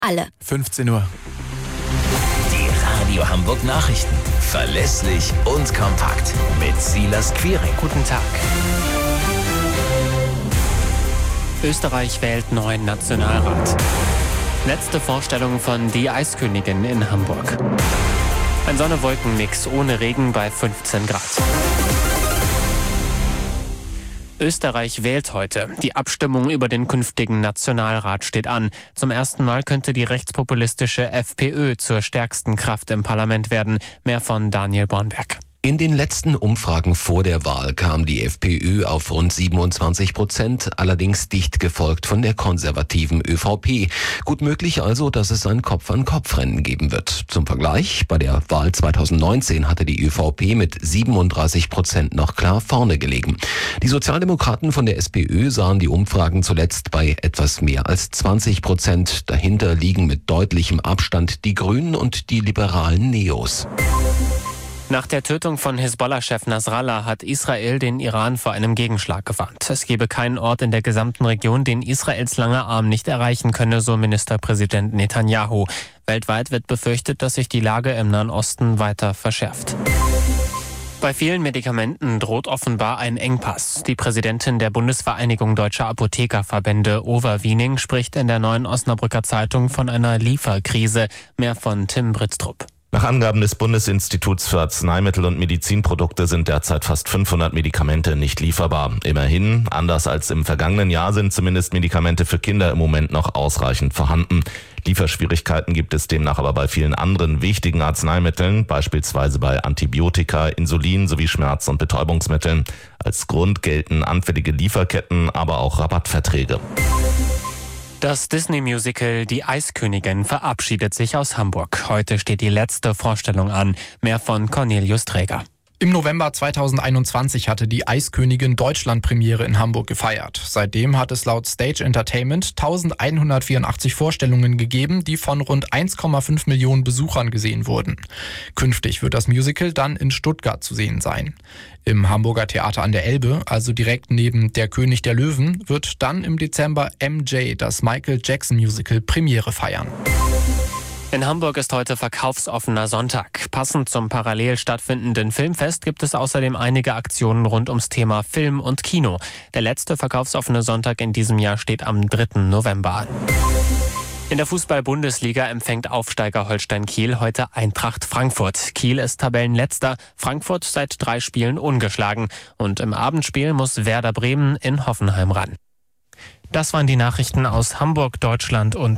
alle. 15 Uhr. Die Radio Hamburg Nachrichten. Verlässlich und kompakt. Mit Silas Quiring. Guten Tag. Österreich wählt neuen Nationalrat. Letzte Vorstellung von Die Eiskönigin in Hamburg. Ein Sonne-Wolken-Mix ohne Regen bei 15 Grad. Österreich wählt heute. Die Abstimmung über den künftigen Nationalrat steht an. Zum ersten Mal könnte die rechtspopulistische FPÖ zur stärksten Kraft im Parlament werden. Mehr von Daniel Bornberg. In den letzten Umfragen vor der Wahl kam die FPÖ auf rund 27%, allerdings dicht gefolgt von der konservativen ÖVP. Gut möglich also, dass es ein Kopf-an-Kopf-Rennen geben wird. Zum Vergleich, bei der Wahl 2019 hatte die ÖVP mit 37% noch klar vorne gelegen. Die Sozialdemokraten von der SPÖ sahen die Umfragen zuletzt bei etwas mehr als 20%. Dahinter liegen mit deutlichem Abstand die Grünen und die liberalen Neos. Nach der Tötung von Hisbollah-Chef Nasrallah hat Israel den Iran vor einem Gegenschlag gewarnt. Es gebe keinen Ort in der gesamten Region, den Israels langer Arm nicht erreichen könne, so Ministerpräsident Netanyahu. Weltweit wird befürchtet, dass sich die Lage im Nahen Osten weiter verschärft. Bei vielen Medikamenten droht offenbar ein Engpass. Die Präsidentin der Bundesvereinigung Deutscher Apothekerverbände, Ova Wiening, spricht in der Neuen Osnabrücker Zeitung von einer Lieferkrise. Mehr von Tim Britztrup. Nach Angaben des Bundesinstituts für Arzneimittel und Medizinprodukte sind derzeit fast 500 Medikamente nicht lieferbar. Immerhin, anders als im vergangenen Jahr, sind zumindest Medikamente für Kinder im Moment noch ausreichend vorhanden. Lieferschwierigkeiten gibt es demnach aber bei vielen anderen wichtigen Arzneimitteln, beispielsweise bei Antibiotika, Insulin sowie Schmerz- und Betäubungsmitteln. Als Grund gelten anfällige Lieferketten, aber auch Rabattverträge. Das Disney-Musical Die Eiskönigin verabschiedet sich aus Hamburg. Heute steht die letzte Vorstellung an. Mehr von Cornelius Träger. Im November 2021 hatte die Eiskönigin Deutschland-Premiere in Hamburg gefeiert. Seitdem hat es laut Stage Entertainment 1184 Vorstellungen gegeben, die von rund 1,5 Millionen Besuchern gesehen wurden. Künftig wird das Musical dann in Stuttgart zu sehen sein. Im Hamburger Theater an der Elbe, also direkt neben Der König der Löwen, wird dann im Dezember MJ, das Michael Jackson Musical, Premiere feiern. In Hamburg ist heute verkaufsoffener Sonntag. Passend zum parallel stattfindenden Filmfest gibt es außerdem einige Aktionen rund ums Thema Film und Kino. Der letzte verkaufsoffene Sonntag in diesem Jahr steht am 3. November an. In der Fußball-Bundesliga empfängt Aufsteiger Holstein Kiel heute Eintracht Frankfurt. Kiel ist Tabellenletzter, Frankfurt seit 3 Spielen ungeschlagen. Und im Abendspiel muss Werder Bremen in Hoffenheim ran. Das waren die Nachrichten aus Hamburg, Deutschland und